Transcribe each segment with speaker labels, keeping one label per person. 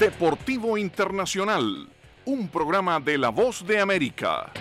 Speaker 1: Deportivo Internacional, un programa de La Voz de América.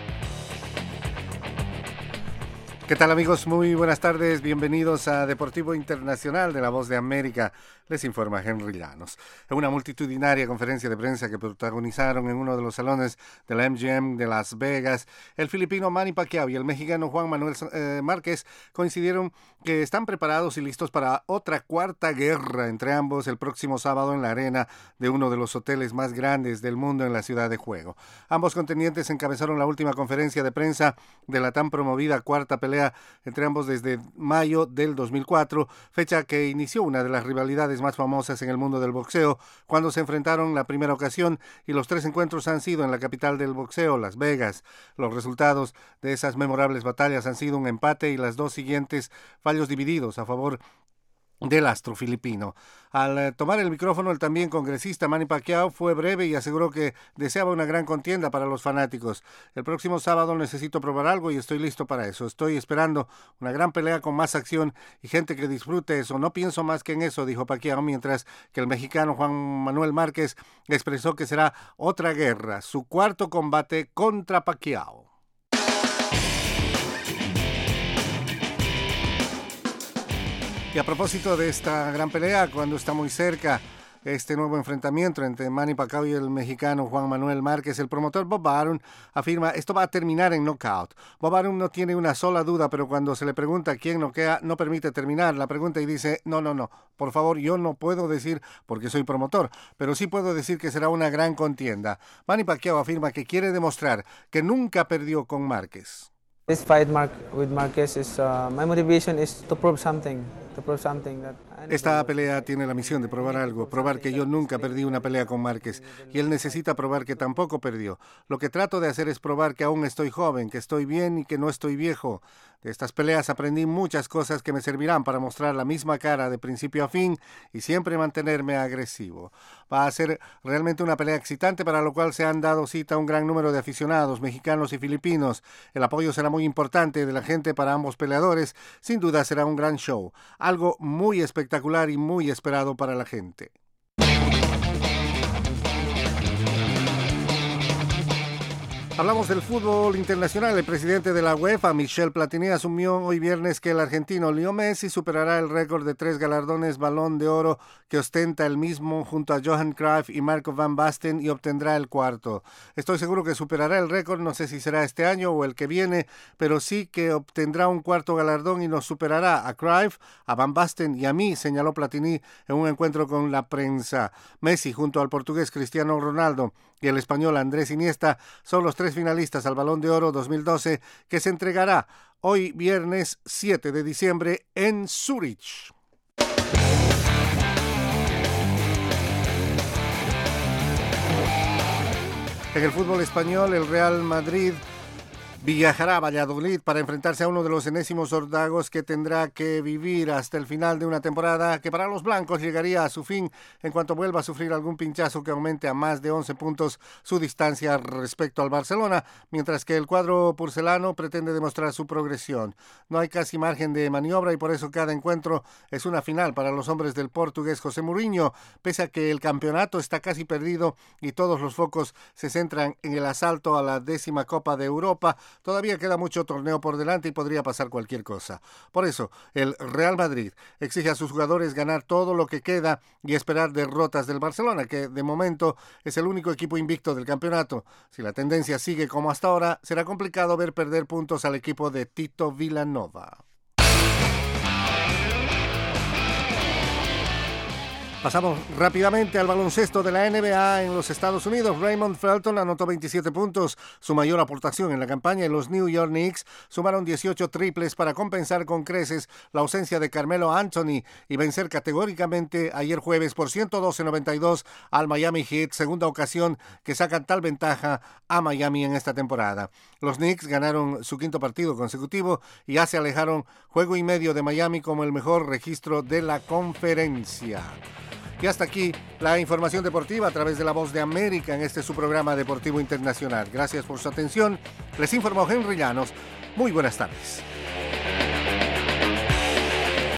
Speaker 2: ¿Qué tal, amigos? Muy buenas tardes, bienvenidos a Deportivo Internacional de La Voz de América. Les informa Henry Llanos. En una multitudinaria conferencia de prensa que protagonizaron en uno de los salones de la MGM de Las Vegas, el filipino Manny Pacquiao y el mexicano Juan Manuel Márquez coincidieron que están preparados y listos para otra cuarta guerra entre ambos el próximo sábado en la arena de uno de los hoteles más grandes del mundo en la Ciudad de Juego. Ambos contendientes encabezaron la última conferencia de prensa de la tan promovida cuarta pelea entre ambos desde mayo del 2004, fecha que inició una de las rivalidades más famosas en el mundo del boxeo, cuando se enfrentaron la primera ocasión, y los tres encuentros han sido en la capital del boxeo, Las Vegas. Los resultados de esas memorables batallas han sido un empate y las dos siguientes fallos divididos a favor del astro filipino. Al tomar el micrófono, el también congresista Manny Pacquiao fue breve y aseguró que deseaba una gran contienda para los fanáticos. El próximo sábado necesito probar algo y estoy listo para eso. Estoy esperando una gran pelea con más acción y gente que disfrute eso. No pienso más que en eso, dijo Pacquiao, mientras que el mexicano Juan Manuel Márquez expresó que será otra guerra, su cuarto combate contra Pacquiao. Y a propósito de esta gran pelea, cuando está muy cerca este nuevo enfrentamiento entre Manny Pacquiao y el mexicano Juan Manuel Márquez, el promotor Bob Arum afirma esto va a terminar en knockout. Bob Arum no tiene una sola duda, pero cuando se le pregunta quién noquea, no permite terminar la pregunta y dice, no, por favor, yo no puedo decir porque soy promotor, pero sí puedo decir que será una gran contienda. Manny Pacquiao afirma que quiere demostrar que nunca perdió con Márquez.
Speaker 3: This fight with Marquez is my motivation is to prove something.
Speaker 2: Esta pelea tiene la misión de probar algo, probar que yo nunca perdí una pelea con Márquez y él necesita probar que tampoco perdió. Lo que trato de hacer es probar que aún estoy joven, que estoy bien y que no estoy viejo. De estas peleas aprendí muchas cosas que me servirán para mostrar la misma cara de principio a fin y siempre mantenerme agresivo. Va a ser realmente una pelea excitante, para lo cual se han dado cita un gran número de aficionados mexicanos y filipinos. El apoyo será muy importante de la gente para ambos peleadores. Sin duda será un gran show, algo muy espectacular y muy esperado para la gente. Hablamos del fútbol internacional. El presidente de la UEFA, Michel Platini, asumió hoy viernes que el argentino Leo Messi superará el récord de 3 galardones Balón de Oro que ostenta el mismo junto a Johan Cruyff y Marco van Basten, y obtendrá el cuarto. Estoy seguro que superará el récord, no sé si será este año o el que viene, pero sí que obtendrá un cuarto galardón y nos superará a Cruyff, a Van Basten y a mí, señaló Platini en un encuentro con la prensa. Messi, junto al portugués Cristiano Ronaldo y el español Andrés Iniesta, son los 3 finalistas al Balón de Oro 2012 que se entregará hoy viernes 7 de diciembre en Zúrich. En el fútbol español, el Real Madrid viajará a Valladolid para enfrentarse a uno de los enésimos ordagos que tendrá que vivir hasta el final de una temporada que para los blancos llegaría a su fin en cuanto vuelva a sufrir algún pinchazo que aumente a más de 11 puntos su distancia respecto al Barcelona, mientras que el cuadro porcelano pretende demostrar su progresión. No hay casi margen de maniobra y por eso cada encuentro es una final para los hombres del portugués José Mourinho, pese a que el campeonato está casi perdido y todos los focos se centran en el asalto a la 10ª Copa de Europa. Todavía queda mucho torneo por delante y podría pasar cualquier cosa. Por eso, el Real Madrid exige a sus jugadores ganar todo lo que queda y esperar derrotas del Barcelona, que de momento es el único equipo invicto del campeonato. Si la tendencia sigue como hasta ahora, será complicado ver perder puntos al equipo de Tito Vilanova. Pasamos rápidamente al baloncesto de la NBA en los Estados Unidos. Raymond Felton anotó 27 puntos, su mayor aportación en la campaña, y los New York Knicks sumaron 18 triples para compensar con creces la ausencia de Carmelo Anthony y vencer categóricamente ayer jueves por 112-92 al Miami Heat, segunda ocasión que sacan tal ventaja a Miami en esta temporada. Los Knicks ganaron su 5º partido consecutivo y ya se alejaron juego y medio de Miami como el mejor registro de la conferencia. Y hasta aquí la información deportiva a través de La Voz de América en este su programa Deportivo Internacional. Gracias por su atención. Les informó Henry Llanos. Muy buenas tardes.